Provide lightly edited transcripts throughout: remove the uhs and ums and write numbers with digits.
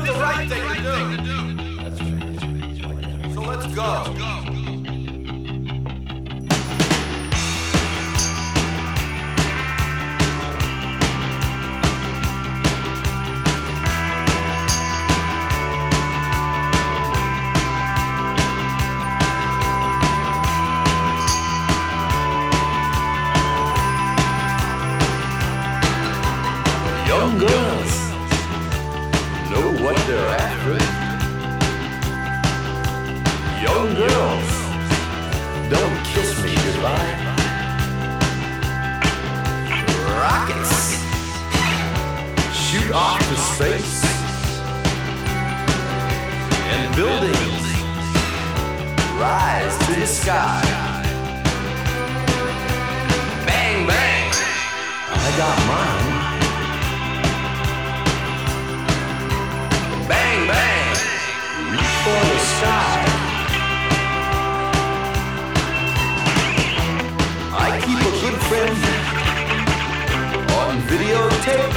the right thing to do. So let's go. Young girls know what they're after. Young girls, don't kiss me goodbye. Rockets shoot off to space, and buildings rise to the sky. Bang, bang, I got mine. Bang, bang, reach for the sky. I keep a good friend on videotape.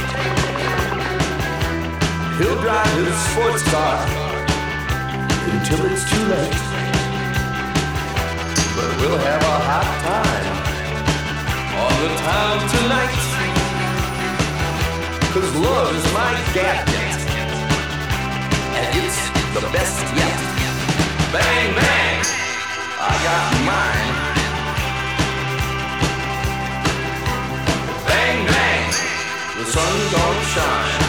He'll drive his sports car until it's too late. But we'll have a hot time on the town tonight. 'Cause love is my gadget, and it's the best yet. Bang, bang, I got mine. Bang, bang, the sun's gonna shine.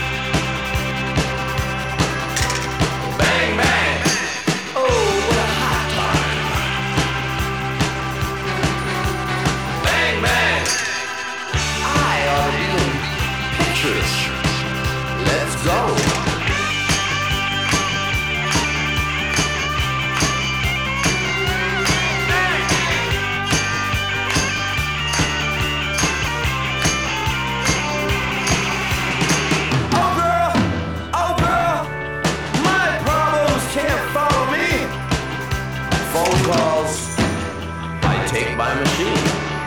Bang, bang, oh, what a hot time. Bang, bang, I ought to be in pictures. Let's go. Phone calls, I take my machine.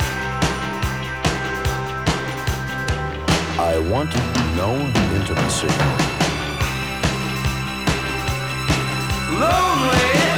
I want no intimacy. Lonely